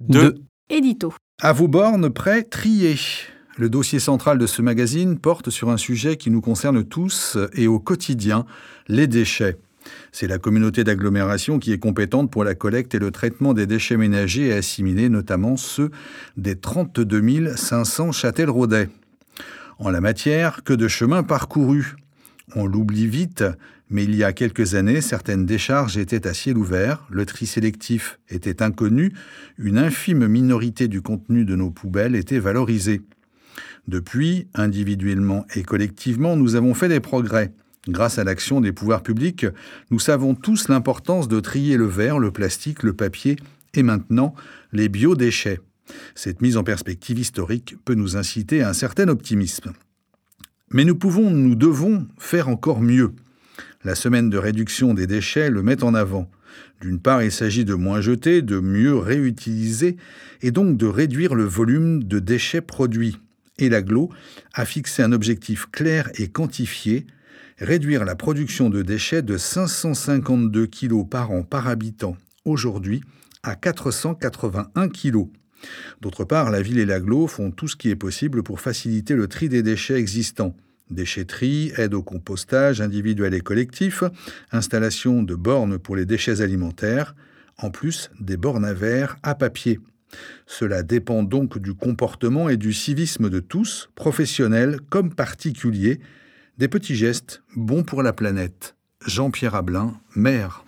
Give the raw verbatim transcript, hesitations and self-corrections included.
deux. Édito. À vos bornes, prêts, triez. Le dossier central de ce magazine porte sur un sujet qui nous concerne tous et au quotidien, les déchets. C'est la communauté d'agglomération qui est compétente pour la collecte et le traitement des déchets ménagers et assimilés, notamment ceux des trente-deux mille cinq cents Châtelleraudais. En la matière, que de chemin parcouru. On l'oublie vite, mais il y a quelques années, certaines décharges étaient à ciel ouvert, le tri sélectif était inconnu, une infime minorité du contenu de nos poubelles était valorisée. Depuis, individuellement et collectivement, nous avons fait des progrès. Grâce à l'action des pouvoirs publics, nous savons tous l'importance de trier le verre, le plastique, le papier et maintenant les biodéchets. Cette mise en perspective historique peut nous inciter à un certain optimisme. Mais nous pouvons, nous devons faire encore mieux. La semaine de réduction des déchets le met en avant. D'une part, il s'agit de moins jeter, de mieux réutiliser et donc de réduire le volume de déchets produits. Et l'Agglo a fixé un objectif clair et quantifié, réduire la production de déchets de cinq cent cinquante-deux kilos par an par habitant aujourd'hui à quatre cent quatre-vingt-un kilos. D'autre part, la ville et l'Agglo font tout ce qui est possible pour faciliter le tri des déchets existants. Déchetterie, aide au compostage individuel et collectif, installation de bornes pour les déchets alimentaires, en plus des bornes à verre à papier. Cela dépend donc du comportement et du civisme de tous, professionnels comme particuliers, des petits gestes bons pour la planète. Jean-Pierre Ablin, maire.